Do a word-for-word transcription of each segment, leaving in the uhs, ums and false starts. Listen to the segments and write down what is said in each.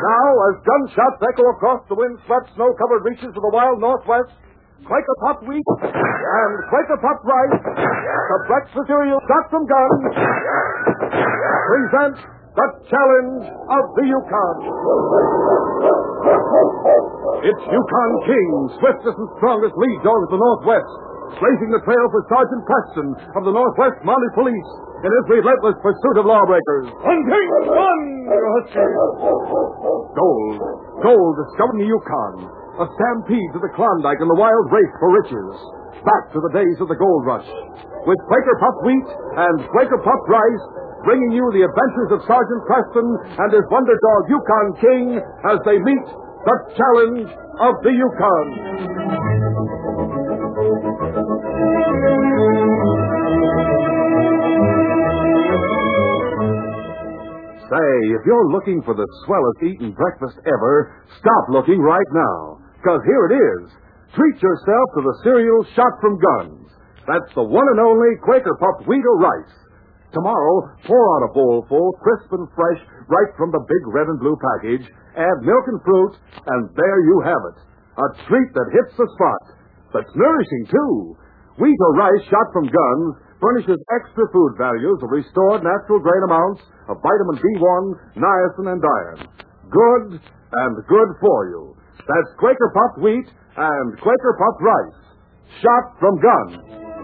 Now, as gunshots echo across the wind-swept, snow-covered reaches of the wild Northwest, Quaker Pup wheat and Quaker Pup rice, the breakfast cereal shot from guns, present the challenge of the Yukon. It's Yukon King, swiftest and strongest lead dog of the Northwest, blazing the trail for Sergeant Preston of the Northwest Mounted Police in his relentless pursuit of lawbreakers. One King, one! Gold. Gold discovered in the Yukon. A stampede to the Klondike and the wild race for riches. Back to the days of the gold rush. With Quaker Pup wheat and Quaker Pup rice, bringing you the adventures of Sergeant Preston and his wonder dog Yukon King as they meet the challenge of the Yukon. Say, if you're looking for the swellest eating breakfast ever, stop looking right now. Because here it is. Treat yourself to the cereal shot from guns. That's the one and only Quaker Pup wheat or rice. Tomorrow, pour out a bowl full, crisp and fresh, right from the big red and blue package. Add milk and fruit, and there you have it. A treat that hits the spot. That's nourishing, too. Wheat or rice shot from guns furnishes extra food values of restored natural grain amounts of vitamin B one, niacin, and iron. Good and good for you. That's Quaker Pup wheat and Quaker Pup rice. Shot from guns.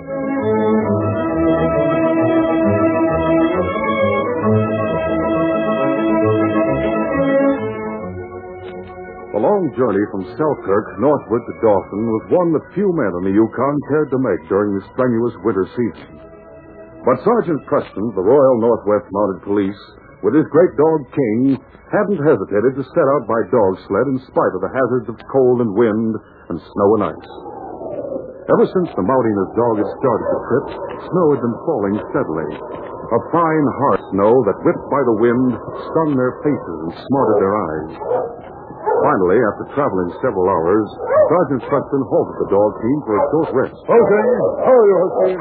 The long journey from Selkirk northward to Dawson was one that few men in the Yukon cared to make during the strenuous winter season. But Sergeant Preston, the Royal Northwest Mounted Police, with his great dog King, hadn't hesitated to set out by dog sled in spite of the hazards of cold and wind and snow and ice. Ever since the Mountie and his dog had started the trip, snow had been falling steadily. A fine, hard snow that, whipped by the wind, stung their faces and smarted their eyes. Finally, after traveling several hours, Sergeant Preston halted the dog team for a short rest. Okay, how are you, Husky?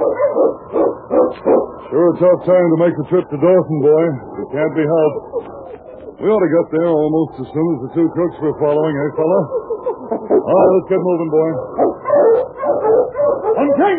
Sure a tough time to make the trip to Dawson, boy. It can't be helped. We ought to get there almost as soon as the two crooks we're following, eh, fella? All right, let's get moving, boy. On King!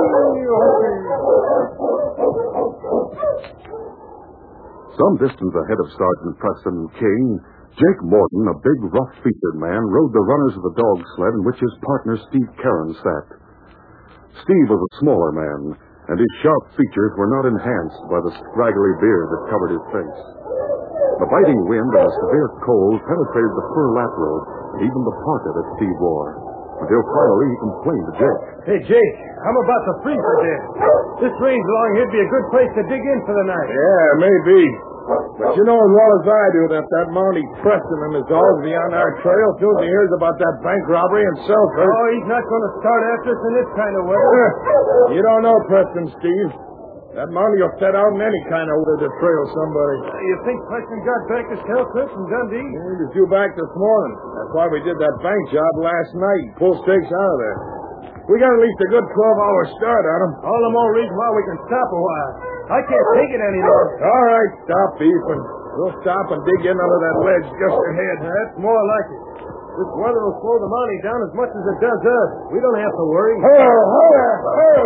Some distance ahead of Sergeant Preston and King, Jake Morton, a big, rough-featured man, rode the runners of the dog sled in which his partner Steve Caron sat. Steve was a smaller man, and his sharp features were not enhanced by the scraggly beard that covered his face. The biting wind and the severe cold penetrated the fur lap robe and even the parka that Steve wore, until finally he complained to Jake. Hey, Jake, I'm about to freeze to death. This range along here'd be a good place to dig in for the night. Yeah, maybe. But you know as well as I do that that Mountie Preston and his dogs be on our trail as soon as he hears about that bank robbery in Selkirk. Oh, he's not going to start after us in this kind of weather. You don't know Preston, Steve. That Mountie will set out in any kind of weather to trail somebody. Uh, you think Preston got back to Selkirk from Dundee? Yeah, he was due back this morning. That's why we did that bank job last night and pulled stakes out of there. We got at least a good twelve-hour start on him. All the more reason why we can stop a while. I can't take it anymore. All right, stop beefing. We'll stop and dig in under that ledge just ahead. That's more like it. This weather will slow the Mountie down as much as it does us. We don't have to worry. Hey, hey, hey!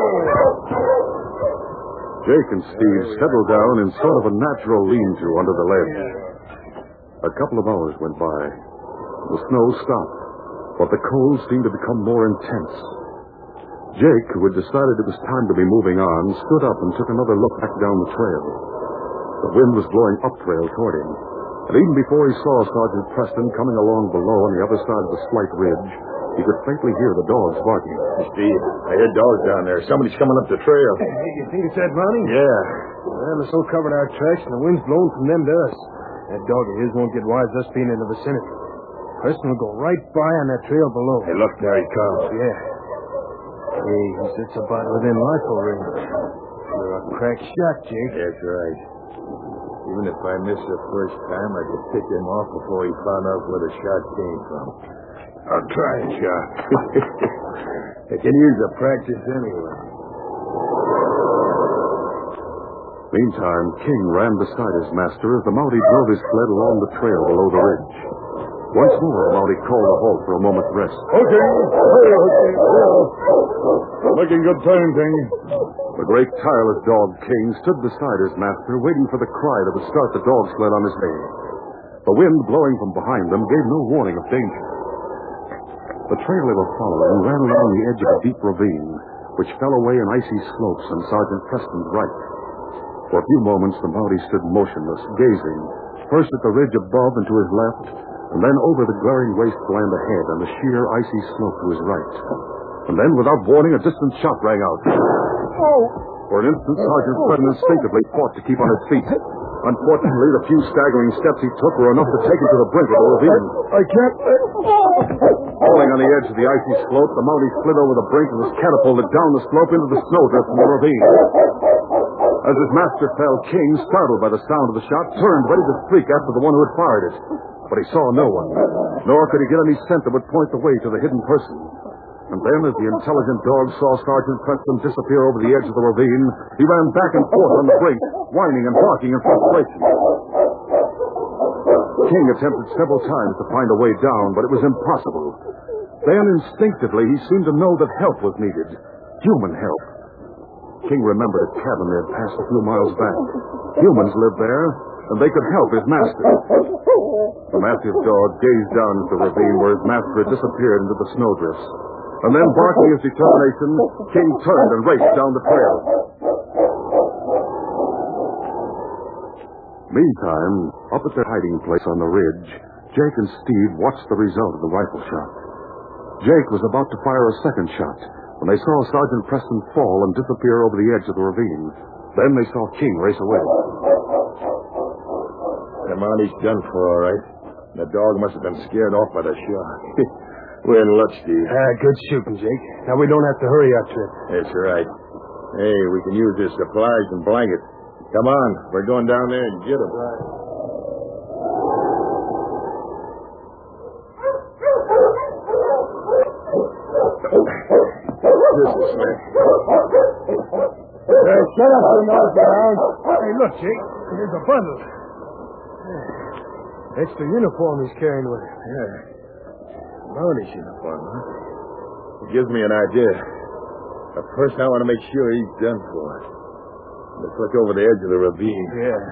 Jake and Steve settled down in sort of a natural lean-to under the ledge. A couple of hours went by. The snow stopped, but the cold seemed to become more intense. Jake, who had decided it was time to be moving on, stood up and took another look back down the trail. The wind was blowing up trail toward him, and even before he saw Sergeant Preston coming along below on the other side of the slight ridge, he could faintly hear the dogs barking. Hey, Steve, I hear dogs down there. Somebody's coming up the trail. Hey, you think it's that Mountie? Yeah. Well, it's so covered our tracks, and the wind's blowing from them to us. That dog of his won't get wise us being in the vicinity. Preston will go right by on that trail below. Hey, look, there he comes. Yeah. Hey, he sits about within rifle range. You're a crack shot, Jake. That's right. Even if I miss the first time, I could pick him off before he found out where the shot came from. I'll try it, Shot. I can use the practice anyway. Meantime, King ran beside his master as the Mountie drove his sled along the trail below the ridge. Once more, the Mountie called a halt for a moment's rest. Okay. Making good time, King. The great tireless dog, King, stood beside his master, waiting for the cry that would start the dog sled on his way. The wind blowing from behind them gave no warning of danger. The trail they were following ran along the edge of a deep ravine, which fell away in icy slopes on Sergeant Preston's right. For a few moments, the Mountie stood motionless, gazing, first at the ridge above and to his left, and then over the glaring wasteland ahead and the sheer icy slope to his right. And then, without warning, a distant shot rang out. Oh! For an instant, Sergeant Preston instinctively fought to keep on his feet. Unfortunately, the few staggering steps he took were enough to take him to the brink of the ravine. I can't... Falling on the edge of the icy slope, the Mountie slid over the brink and was catapulted down the slope into the snowdrift from the ravine. As his master fell, King, startled by the sound of the shot, turned ready to streak after the one who had fired it. But he saw no one, nor could he get any scent that would point the way to the hidden person. And then, as the intelligent dog saw Sergeant Preston disappear over the edge of the ravine, he ran back and forth on the brink, whining and barking in frustration. King attempted several times to find a way down, but it was impossible. Then, instinctively, he seemed to know that help was needed. Human help. King remembered a cabin they had passed a few miles back. Humans lived there, and they could help his master. The massive dog gazed down into the ravine where his master had disappeared into the snowdrifts. And then, barking his determination, King turned and raced down the trail. Meantime, up at their hiding place on the ridge, Jake and Steve watched the result of the rifle shot. Jake was about to fire a second shot when they saw Sergeant Preston fall and disappear over the edge of the ravine. Then they saw King race away. The Mountie's done for, all right. The dog must have been scared off by the shot. We're in luck, Steve. Ah, good shooting, Jake. Now we don't have to hurry our trip. That's right. Hey, we can use their supplies and blankets. Come on, we're going down there and get them. Right. This is Slick. Hey, shut up, you nose down. Hey, look, Jake. Here's a bundle. That's the uniform he's carrying with him. Yeah. Mountie's uniform, huh? It gives me an idea. But first I want to make sure he's done for. Let's look over the edge of the ravine. Yeah.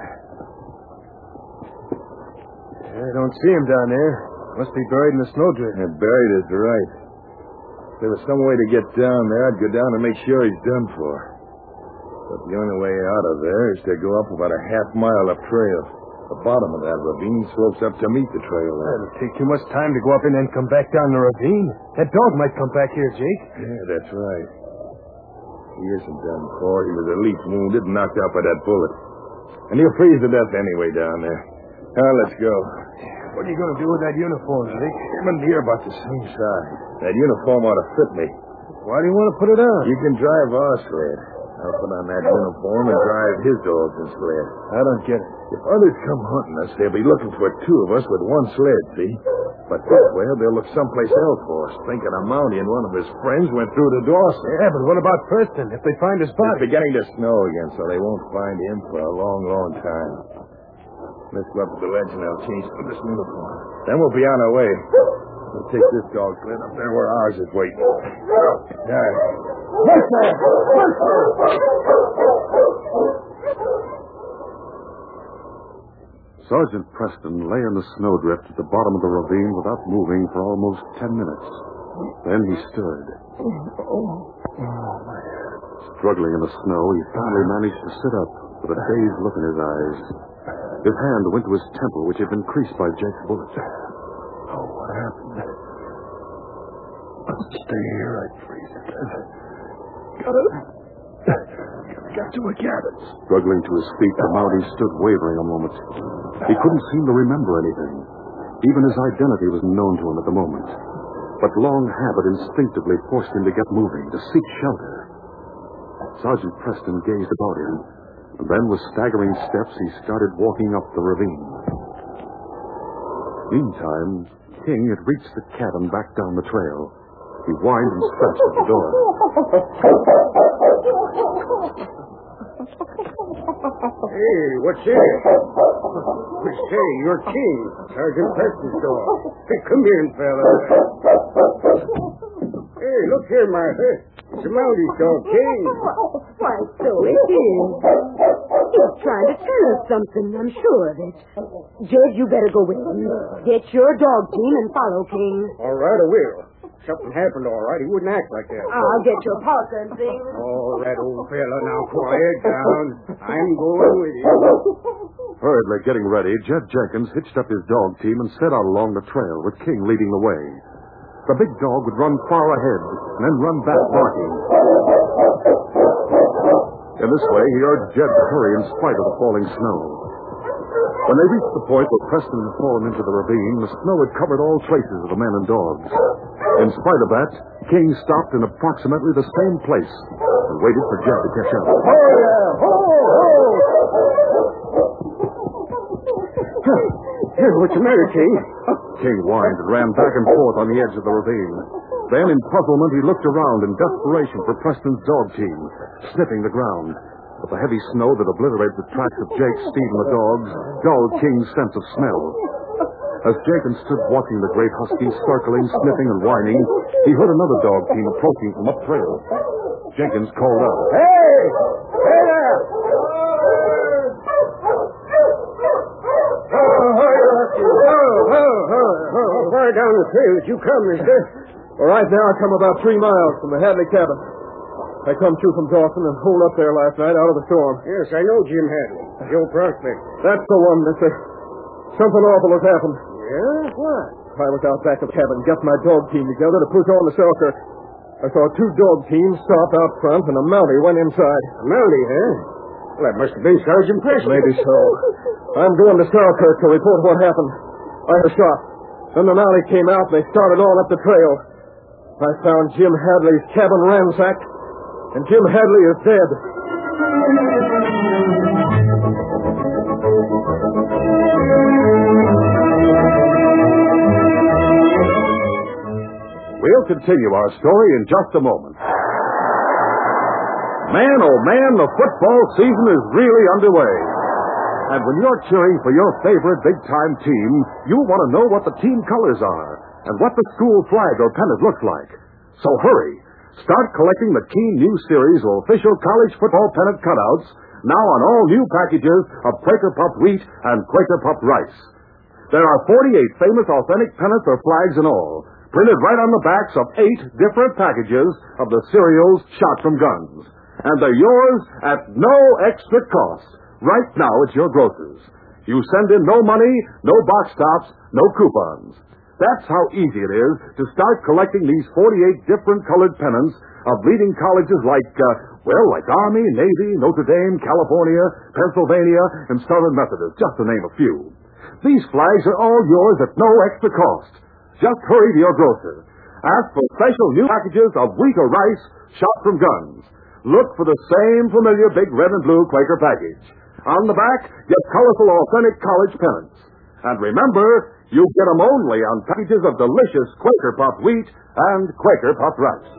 Yeah, I don't see him down there. Must be buried in the snowdrift. Yeah, buried is right. If there was some way to get down there, I'd go down and make sure he's done for. But the only way out of there is to go up about a half mile up trail. The bottom of that ravine slopes up to meet the trail there. It'll take too much time to go up and then come back down the ravine. That dog might come back here, Jake. Yeah, that's right. He isn't done for. He was at least wounded and knocked out by that bullet. And he'll freeze to death anyway down there. Now, let's go. What are you going to do with that uniform, Jake? Him and me are about the same size. That uniform ought to fit me. Why do you want to put it on? You can drive our sled. I'll put on that uniform and drive his dogs and sled. I don't get it. If others come hunting us, they'll be looking for two of us with one sled, see? But this way, they'll look someplace else for us, thinking a Mountie and one of his friends went through to Dawson. Yeah, but what about Preston? If they find his It's body? beginning to snow again, so they won't find him for a long, long time. Let's go up to the ledge and I'll change for this uniform. Then we'll be on our way. We'll take this dog sled up there where ours is waiting. Yeah. Sergeant Preston lay in the snowdrift at the bottom of the ravine without moving for almost ten minutes. Then he stood. Struggling in the snow, he finally managed to sit up with a dazed look in his eyes. His hand went to his temple, which had been creased by Jake's bullet. Oh, what happened? I'll stay here. I'd freeze to death. Gotta... Gotta get to a cabin. Struggling to his feet, the Mountie stood wavering a moment. He couldn't seem to remember anything. Even his identity was known to him at the moment. But long habit instinctively forced him to get moving, to seek shelter. Sergeant Preston gazed about him, and then with staggering steps he started walking up the ravine. Meantime, King had reached the cabin back down the trail. He whined and scratched at the door. Hey, what's this? Say, you're King, Sergeant Preston's dog. Hey, come in, fella. Hey, look here, Martha. It's a Mountie dog, King. Why, so it is. He's trying to tell us something, I'm sure of it. Jed, you better go with him. Get your dog team and follow King. All right, I will. Something happened, all right. He wouldn't act like that. I'll get your parka and things. All right, old fella, now quiet down. I'm going with you. Hurriedly getting ready, Jed Jenkins hitched up his dog team and set out along the trail, with King leading the way. The big dog would run far ahead and then run back barking. In this way, he urged Jed to hurry in spite of the falling snow. When they reached the point where Preston had fallen into the ravine, the snow had covered all traces of the men and dogs. In spite of that, King stopped in approximately the same place and waited for Jed to catch up. Ho there! Ho, ho! What's the matter, King? King whined and ran back and forth on the edge of the ravine. Then, in puzzlement, he looked around in desperation for Preston's dog team, sniffing the ground. But the heavy snow that obliterated the tracks of Jake, Steve, and the dogs dulled King's sense of smell. As Jenkins stood watching the great husky circling, sniffing, and whining, he heard another dog team approaching from up trail. Jenkins called out, Hey! Hey there! How far down the trail did you come, mister? Well, right now I come about three miles from the Hadley cabin. I come through from Dawson and holed up there last night out of the storm. Yes, I know Jim Hadley. Joe Prospect. That's the one, mister. Something awful has happened. Yeah? What? I was out back of the cabin, got my dog team together to push on the Selkirk. I saw two dog teams stop out front, and a Mountie went inside. A Mountie, huh? Well, that must have been Sergeant Preston. Maybe so. I'm going to Selkirk to report what happened. I heard a shot. Then the Mountie came out, and they started on up the trail. I found Jim Hadley's cabin ransacked, and Jim Hadley is dead. We'll continue our story in just a moment. Man, oh man, the football season is really underway. And when you're cheering for your favorite big-time team, you'll want to know what the team colors are and what the school flag or pennant looks like. So hurry. Start collecting the key new series of official college football pennant cutouts now on all new packages of Quaker Puffed Wheat and Quaker Puffed Rice. There are forty-eight famous authentic pennants or flags in all, printed right on the backs of eight different packages of the cereals shot from guns. And they're yours at no extra cost, right now at your grocer's. You send in no money, no box tops, no coupons. That's how easy it is to start collecting these forty-eight different colored pennants of leading colleges like, uh, well, like Army, Navy, Notre Dame, California, Pennsylvania, and Southern Methodist, just to name a few. These flags are all yours at no extra cost. Just hurry to your grocer. Ask for special new packages of wheat or rice shot from guns. Look for the same familiar big red and blue Quaker package. On the back, get colorful authentic college pennants. And remember, you get them only on packages of delicious Quaker Puffed Wheat and Quaker Puffed Rice.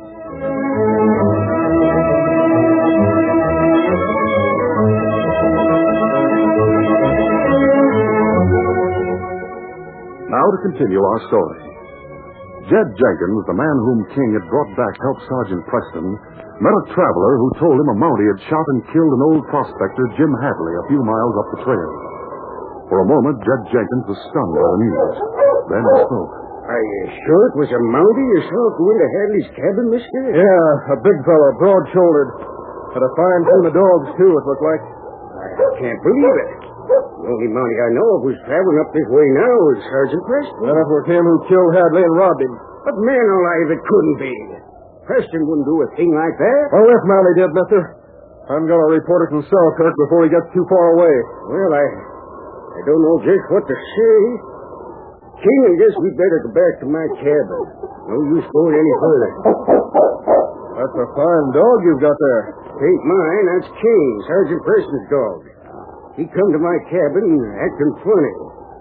Now to continue our story. Jed Jenkins, the man whom King had brought back to help Sergeant Preston, met a traveler who told him a Mountie had shot and killed an old prospector, Jim Hadley, a few miles up the trail. For a moment, Jed Jenkins was stunned by the news. Then he spoke. Are you sure it was a Mountie you saw go into Hadley's cabin, mister? Yeah, a big fellow, broad-shouldered. Had a fine team of dogs, too, it looked like. I can't believe it. The only Mountie I know of who's traveling up this way now is Sergeant Preston. Then it was him who killed Hadley and robbed him. But man alive, it couldn't be. Preston wouldn't do a thing like that. Oh, if Mountie did, mister. I'm going to report it in Selkirk before he gets too far away. Well, I I don't know just what to say. King, I guess we'd better go back to my cabin. No use going any further. That's a fine dog you've got there. It ain't mine, that's King, Sergeant Preston's dog. He come to my cabin acting funny.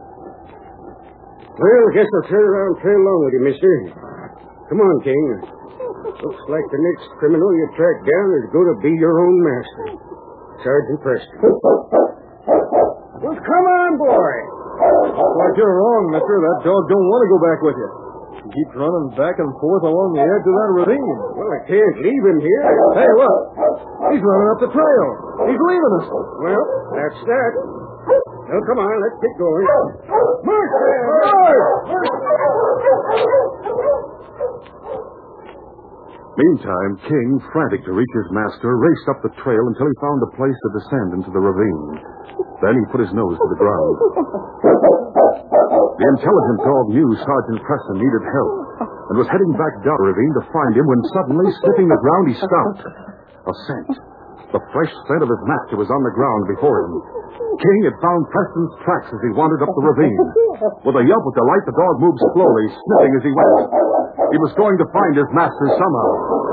Well, I guess I'll turn around and trail along with you, mister. Come on, King. Looks like the next criminal you track down is going to be your own master. Sergeant Preston. Well, come on, boy. Why, you're wrong, mister. That dog don't want to go back with you. He keeps running back and forth along the edge of that ravine. Well, I can't leave him here. Hey, look. He's running up the trail. He's leaving us. Well, that's that. Well, come on, let's get going. March there! March! Meantime, King, frantic to reach his master, raced up the trail until he found a place to descend into the ravine. Then he put his nose to the ground. The intelligent dog knew Sergeant Preston needed help and was heading back down the ravine to find him when suddenly, sniffing the ground, he stopped. A scent. The fresh scent of his master was on the ground before him. King had found Preston's tracks as he wandered up the ravine. With a yelp of delight, the dog moved slowly, sniffing as he went. He was going to find his master somehow.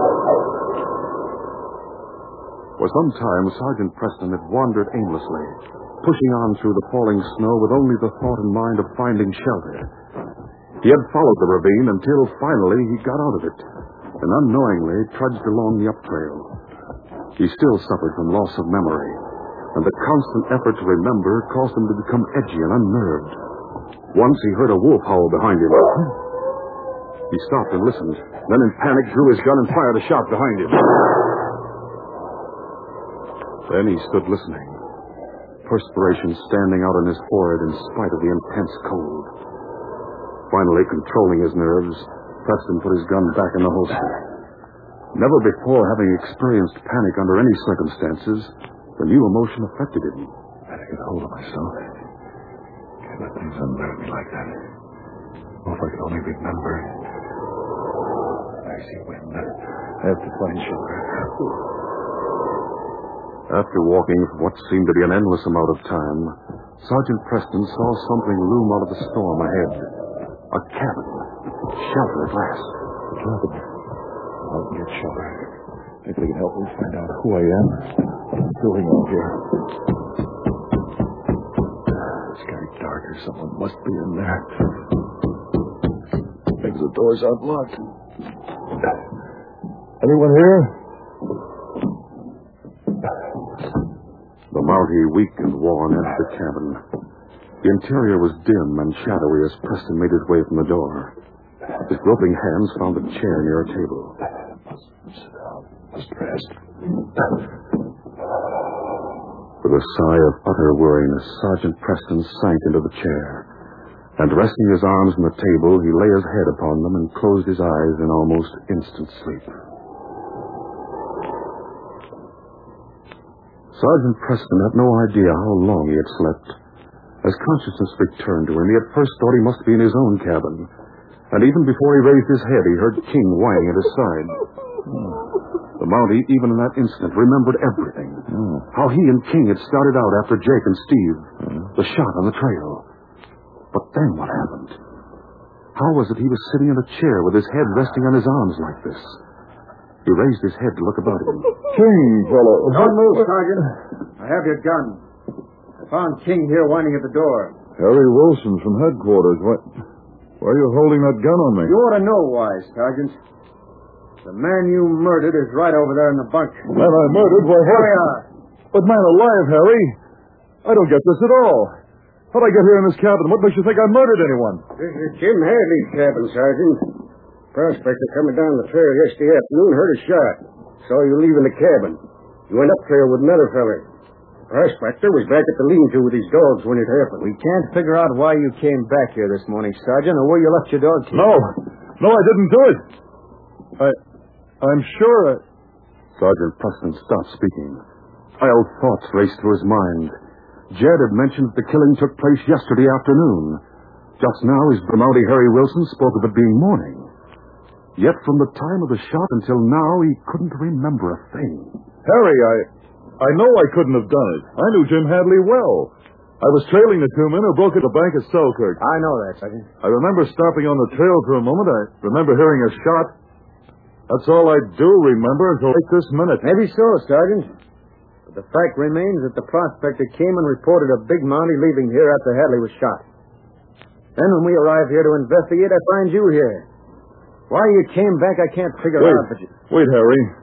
For some time, Sergeant Preston had wandered aimlessly, pushing on through the falling snow with only the thought in mind of finding shelter. He had followed the ravine until finally he got out of it, and unknowingly trudged along the up trail. He still suffered from loss of memory, and the constant effort to remember caused him to become edgy and unnerved. Once he heard a wolf howl behind him. He stopped and listened, then in panic drew his gun and fired a shot behind him. Then he stood listening, perspiration standing out on his forehead in spite of the intense cold. Finally, controlling his nerves, Preston put his gun back in the holster. Never before having experienced panic under any circumstances, the new emotion affected him. I had to get hold of myself. Can't let things unnerve me like that. Oh, if I could only remember. I see wind. I have to find shelter. After walking for what seemed to be an endless amount of time, Sergeant Preston saw something loom out of the storm ahead. A cabin. Shelter at last. A cabin. I'll get shelter. If they can help me find out who I am, what I'm doing out here. It's getting darker. Someone must be in there. Maybe the door's unlocked. Anyone here? The Mountie, weak and worn, entered the cabin. The interior was dim and shadowy as Preston made his way from the door. His groping hands found a chair near a table. Must sit down. Must rest. With a sigh of utter weariness, Sergeant Preston sank into the chair. And resting his arms on the table, he lay his head upon them and closed his eyes in almost instant sleep. Sergeant Preston had no idea how long he had slept. As consciousness returned to him, he at first thought he must be in his own cabin. And even before he raised his head, he heard King whining at his side. The Mountie, even in that instant, remembered everything. Mm. How he and King had started out after Jake and Steve. Mm. The shot on the trail. But then what happened? How was it he was sitting in a chair with his head resting on his arms like this? He raised his head to look about him. King, fellow. Don't move, Sergeant. I have your gun. I found King here whining at the door. Harry Wilson from headquarters. What? Why are you holding that gun on me? You ought to know why, Sergeant. The man you murdered is right over there in the bunk. The man I murdered? Why, Here we are. But man alive, Harry. I don't get this at all. How'd I get here in this cabin? What makes you think I murdered anyone? This is Jim Hadley's cabin, Sergeant. Prospector coming down the trail yesterday afternoon heard a shot. Saw you leaving the cabin. You went up trail with another fella. Prospector was back at the lean-to with his dogs when it happened. We can't figure out why you came back here this morning, Sergeant, or where you left your dog team. No. No, I didn't do it. I... I'm sure I... Sergeant Preston stopped speaking. Wild thoughts raced through his mind. Jed had mentioned that the killing took place yesterday afternoon. Just now, his Mountie Harry Wilson spoke of it being morning. Yet from the time of the shot until now, he couldn't remember a thing. Harry, I... I know I couldn't have done it. I knew Jim Hadley well. I was trailing the two men who broke into the bank at Selkirk. I know that, Sergeant. I remember stopping on the trail for a moment. I remember hearing a shot. That's all I do remember until right this minute. Maybe so, Sergeant. But the fact remains that the prospector came and reported a big Mountie leaving here after Hadley was shot. Then when we arrived here to investigate, I find you here. Why you came back, I can't figure Wait, out. But you... wait, Harry.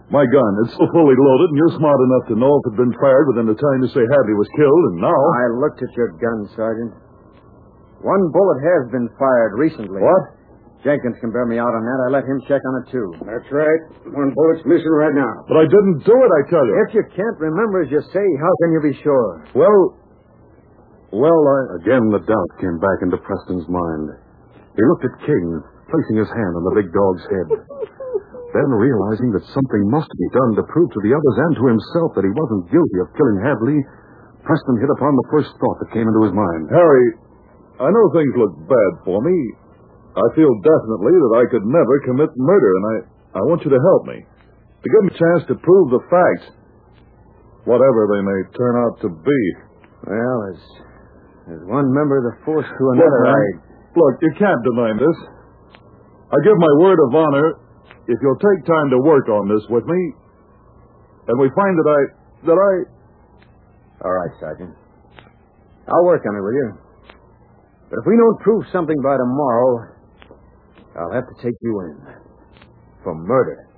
My gun, it's so fully loaded, and you're smart enough to know if it had been fired within the time to say Hadley was killed, and now... I looked at your gun, Sergeant. One bullet has been fired recently. What? Jenkins can bear me out on that. I let him check on it, too. That's right. One bullet's missing right now. But I didn't do it, I tell you. If you can't remember as you say, how can you be sure? Well, well, I... Again, the doubt came back into Preston's mind. He looked at King, placing his hand on the big dog's head. Then, realizing that something must be done to prove to the others and to himself that he wasn't guilty of killing Hadley, Preston hit upon the first thought that came into his mind. Harry, I know things look bad for me. I feel definitely that I could never commit murder, and I, I want you to help me. To give me a chance to prove the facts, whatever they may turn out to be. Well, as, as one member of the force to another, look, I... Look, you can't deny this. I give my word of honor, if you'll take time to work on this with me, and we find that I... that I... All right, Sergeant. I'll work on it with you. But if we don't prove something by tomorrow, I'll have to take you in. For murder.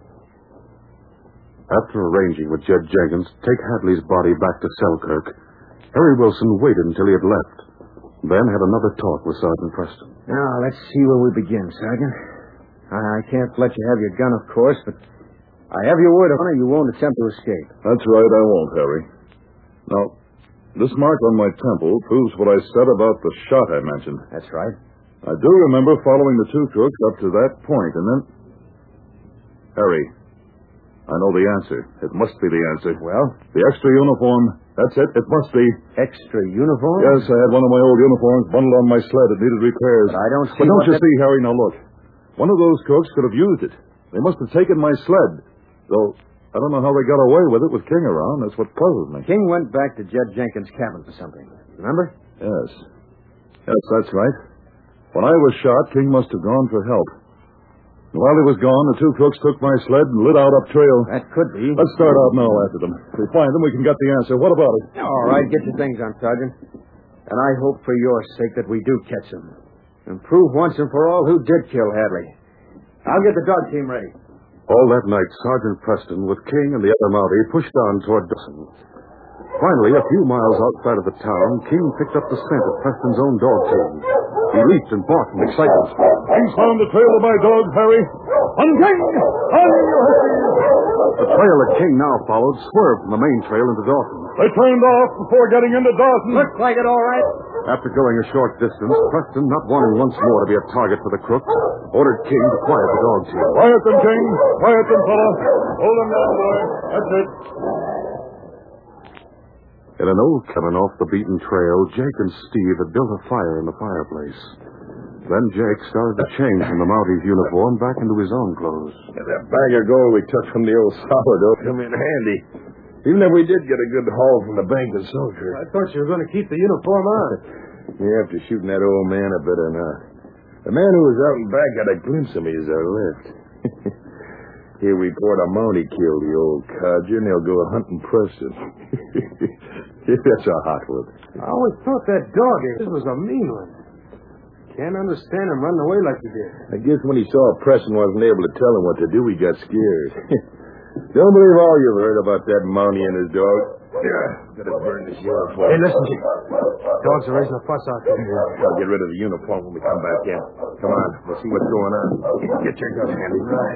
After arranging with Jed Jenkins to take Hadley's body back to Selkirk, Harry Wilson waited until he had left, then had another talk with Sergeant Preston. Now, let's see where we begin, Sergeant. I, I can't let you have your gun, of course, but I have your word of honor you won't attempt to escape. That's right, I won't, Harry. Now, this mark on my temple proves what I said about the shot I mentioned. That's right. I do remember following the two crooks up to that point, and then... Harry, I know the answer. It must be the answer. Well? The extra uniform. That's it. It must be. Extra uniform? Yes, I had one of my old uniforms bundled on my sled. It needed repairs. But I don't see But don't you that... see, Harry? Now, look. One of those crooks could have used it. They must have taken my sled. Though, I don't know how they got away with it with King around. That's what puzzles me. King went back to Jed Jenkins' cabin for something. Remember? Yes. Yes, that's right. When I was shot, King must have gone for help. And while he was gone, the two crooks took my sled and lit out up trail. That could be. Let's start out now after them. If we find them, we can get the answer. What about it? All right, get your things on, Sergeant. And I hope for your sake that we do catch them. And prove once and for all who did kill Hadley. I'll get the dog team ready. All that night, Sergeant Preston, with King and the other Mountie, pushed on toward Dawson. Finally, a few miles outside of the town, King picked up the scent of Preston's own dog team. He leaped and barked in excitement. King's found the trail of my dog, Harry. On King! On you, The trail that King now followed swerved from the main trail into Dawson. They turned off before getting into Dawson. Looks like it, all right. After going a short distance, Preston, not wanting once more to be a target for the crooks, ordered King to quiet the dog team. Quiet them, King. Quiet them, fella. Hold them down, boy. That's it. In an old cabin off the beaten trail, Jake and Steve had built a fire in the fireplace. Then Jake started to change from the Mountie's uniform back into his own clothes. And that bag of gold we took from the old sourdough come in handy. Even if we did get a good haul from the bank in Selkirk. I thought you were going to keep the uniform on. Yeah, after shooting that old man, I better not. The man who was out and back got a glimpse of me as I left. He'll report a Mountie killed the old codger, and they'll go hunting Preston. That's a hot one. I always thought that dog this was a mean one. Can't understand him running away like he did. I guess when he saw Preston wasn't able to tell him what to do, he got scared. Don't believe all you've heard about that Mountie and his dog. Yeah, better burn this uniform. Hey, listen, Jim. Dogs are raising a fuss out there. I'll get rid of the uniform when we come back in. Come on, we'll see what's going on. Get your gun handy. Right.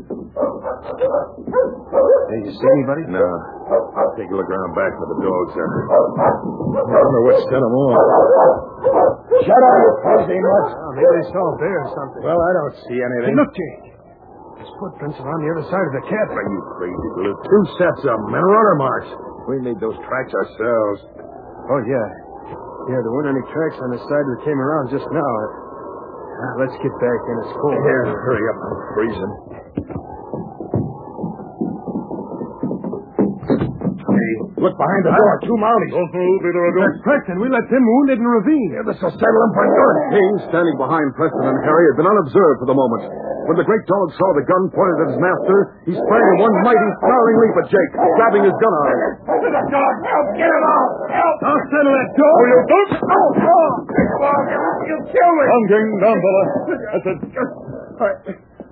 Hey, you see anybody? No. I'll take a look around back where the dogs are. I don't know what's sent them on. Shut up, you crazy nuts. Oh, maybe they saw a bear or something. Well, I don't see anything. Hey, look, Jake. His footprints are on the other side of the cabin. Are you crazy, Blue? Two sets of them and runner marks. We made those tracks ourselves. Oh, yeah. Yeah, there weren't any tracks on the side we came around just now. Uh, let's get back in. It's cold. Yeah, hurry up. I'm freezing. Hey, look behind the door. Two Mounties. Don't move, either of you. That's Preston. We left him wounded in the ravine. Yeah, this will settle him for good. King, standing behind Preston and Harry, had been unobserved for the moment. When the great dog saw the gun pointed at his master, he sprang in one mighty, snarling leap at Jake, grabbing his gun arm. The dog, help! Get him off! Help! I'll settle that dog. Oh, you don't? Oh, oh! Come on, you kill me! Down, King. Down, fella. That's it.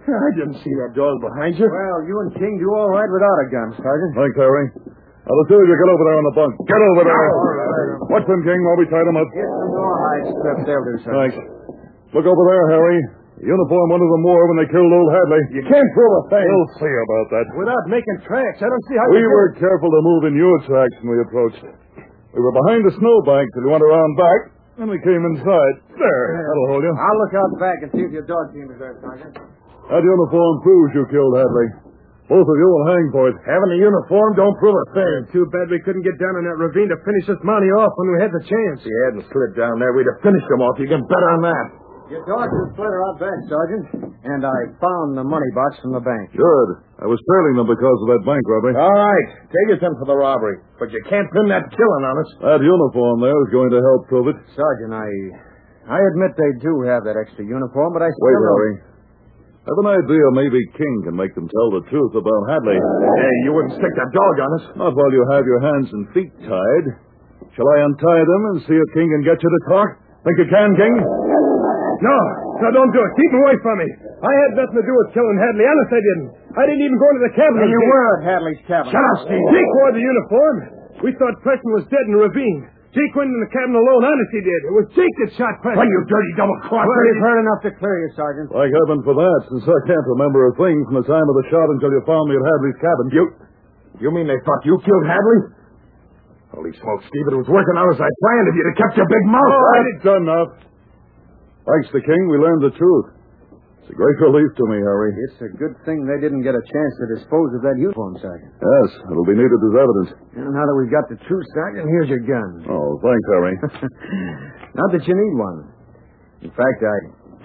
I didn't see that dog behind you. Well, you and King do all right without a gun, Sergeant. Thanks, Harry. Now, the two of you get over there on the bunk. Get over there. Watch them, King, while we tie them up. Get some more hides clipped. They'll do, Sergeant. Thanks. Look over there, Harry. The uniform one of them wore when they killed old Hadley. You can't prove a thing. We'll see about that. Without making tracks, I don't see how We you were careful to move in your tracks when we approached. We were behind the snowbank till we went around back, and we came inside. There, that'll hold you. I'll look out back and see if your dog team is there, Sergeant. That uniform proves you killed Hadley. Both of you will hang for it. Having a uniform don't prove a thing. Too bad we couldn't get down in that ravine to finish this Mountie off when we had the chance. If you hadn't slid down there, we'd have finished him off. You can bet on that. Your dog was further out back, Sergeant, and I found the money box from the bank. Good. I was trailing them because of that bank robbery. All right. Take us in for the robbery. But you can't pin that killing on us. That uniform there is going to help prove it. Sergeant, I I admit they do have that extra uniform, but I still Wait, don't... Harry. I have an idea maybe King can make them tell the truth about Hadley. Hey, you wouldn't stick that dog on us. Not while you have your hands and feet tied. Shall I untie them and see if King can get you to talk? Think you can, King? No. No, don't do it. Keep him away from me. I had nothing to do with killing Hadley. Honest, I didn't. I didn't even go into the cabin. And you were at Hadley's cabin. Shut up, Steve. Jake wore the uniform. We thought Preston was dead in the ravine. Jake went in the cabin alone. Honest, he did. It was Jake that shot Preston. Well, you dirty double-crosser. Well, you've heard enough to clear you, Sergeant. Thank heaven for that, since I can't remember a thing from the time of the shot until you found me at Hadley's cabin. You... You mean they thought you killed Hadley? Holy smoke, Steve. It was working out as I planned if you'd have kept your big mouth. Oh, that's enough. Thanks to King, we learned the truth. It's a great relief to me, Harry. It's a good thing they didn't get a chance to dispose of that uniform, Sergeant. Yes, it'll be needed as evidence. And now that we've got the truth, Sergeant, here's your gun. Oh, thanks, Harry. Not that you need one. In fact, I...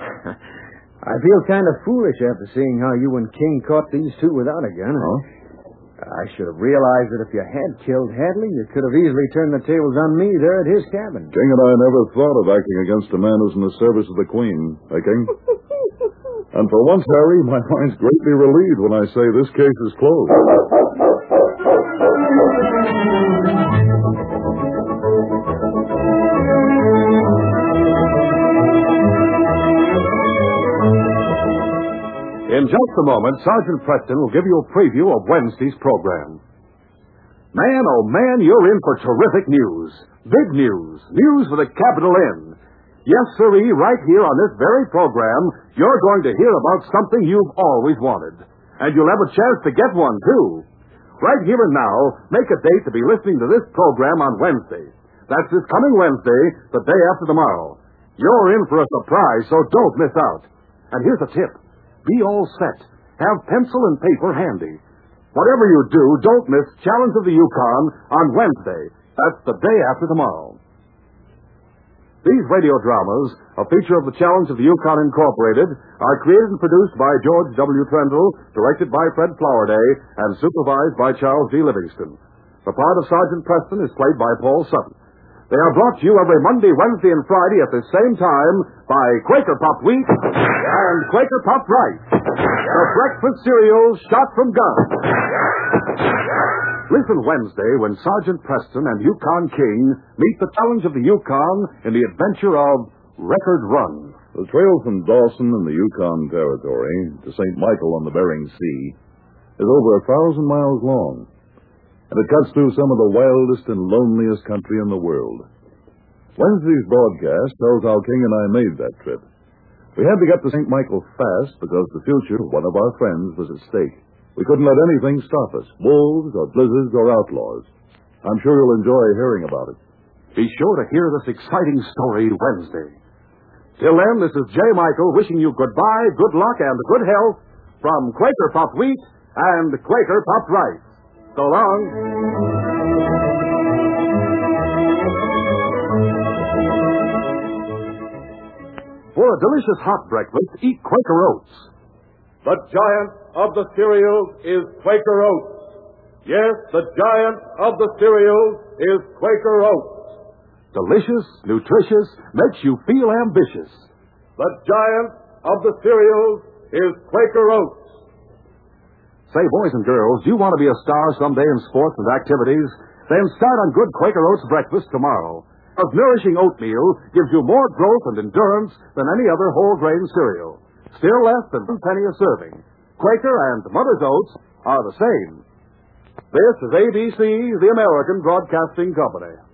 I feel kind of foolish after seeing how you and King caught these two without a gun. Oh? I should have realized that if you had killed Hadley, you could have easily turned the tables on me there at his cabin. King and I never thought of acting against a man who's in the service of the Queen. Eh, King? And for once, Harry, my mind's greatly relieved when I say this case is closed. In just a moment, Sergeant Preston will give you a preview of Wednesday's program. Man, oh man, you're in for terrific news. Big news. News with a capital N. Yes, sirree, right here on this very program, you're going to hear about something you've always wanted. And you'll have a chance to get one, too. Right here and now, make a date to be listening to this program on Wednesday. That's this coming Wednesday, the day after tomorrow. You're in for a surprise, so don't miss out. And here's a tip. Be all set. Have pencil and paper handy. Whatever you do, don't miss Challenge of the Yukon on Wednesday. That's the day after tomorrow. These radio dramas, a feature of the Challenge of the Yukon Incorporated, are created and produced by George W. Trendle, directed by Fred Flowerday, and supervised by Charles D. Livingston. The part of Sergeant Preston is played by Paul Sutton. They are brought to you every Monday, Wednesday, and Friday at the same time by Quaker Puffed Wheat and Quaker Puffed Rice, the breakfast cereal shot from guns. Listen Wednesday when Sergeant Preston and Yukon King meet the challenge of the Yukon in the adventure of Record Run. The trail from Dawson in the Yukon Territory to Saint Michael on the Bering Sea is over a thousand miles long. And it cuts through some of the wildest and loneliest country in the world. Wednesday's broadcast tells how King and I made that trip. We had to get to Saint Michael fast because the future of one of our friends was at stake. We couldn't let anything stop us, wolves or blizzards or outlaws. I'm sure you'll enjoy hearing about it. Be sure to hear this exciting story Wednesday. Till then, this is J. Michael wishing you goodbye, good luck, and good health from Quaker Puffed Wheat and Quaker Puffed Rice. So long. For a delicious hot breakfast, eat Quaker Oats. The giant of the cereals is Quaker Oats. Yes, the giant of the cereals is Quaker Oats. Delicious, nutritious, makes you feel ambitious. The giant of the cereals is Quaker Oats. Say, boys and girls, do you want to be a star someday in sports and activities? Then start on good Quaker Oats breakfast tomorrow. A nourishing oatmeal gives you more growth and endurance than any other whole grain cereal. still less than one penny a serving. Quaker and Mother's Oats are the same. This is A B C, the American Broadcasting Company.